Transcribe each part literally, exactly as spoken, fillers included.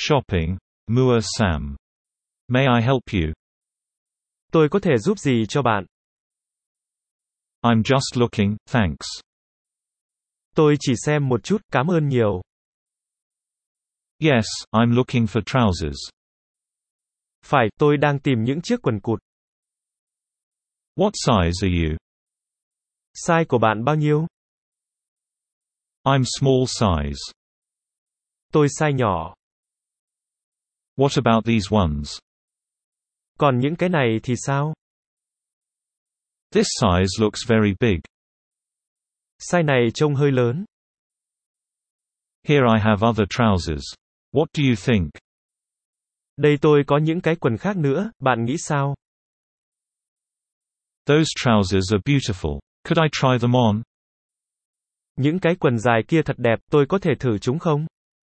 Shopping, Mua Sam. May I help you? Tôi có thể giúp gì cho bạn? I'm just looking, thanks. Tôi chỉ xem một chút, cảm ơn nhiều. Yes, I'm looking for trousers. Phải, tôi đang tìm những chiếc quần cụt. What size are you? Size của bạn bao nhiêu? I'm small size. Tôi size nhỏ. What about these ones? Còn những cái này thì sao? This size looks very big. Size này trông hơi lớn. Here I have other trousers. What do you think? Đây tôi có những cái quần khác nữa, bạn nghĩ sao? Those trousers are beautiful. Could I try them on? Những cái quần dài kia thật đẹp, tôi có thể thử chúng không?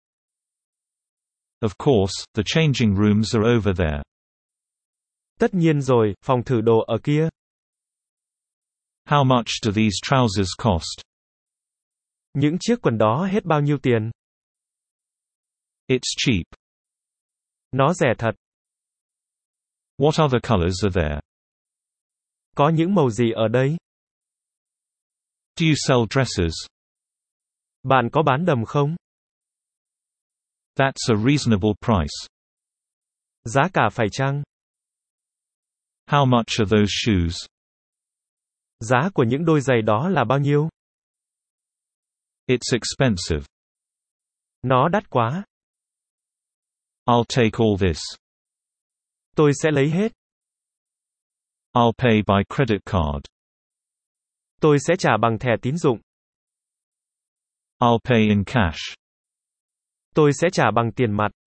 Of course, the changing rooms are over there. Tất nhiên rồi, phòng thử đồ ở kia. How much do these trousers cost? Những chiếc quần đó hết bao nhiêu tiền? It's cheap. Nó rẻ thật. What other colors are there? Có những màu gì ở đây? Do you sell dresses? Bạn có bán đầm không? That's a reasonable price. Giá cả phải chăng? How much are those shoes? Giá của những đôi giày đó là bao nhiêu? It's expensive. Nó đắt quá. I'll take all this. Tôi sẽ lấy hết. I'll pay by credit card. Tôi sẽ trả bằng thẻ tín dụng. I'll pay in cash. Tôi sẽ trả bằng tiền mặt.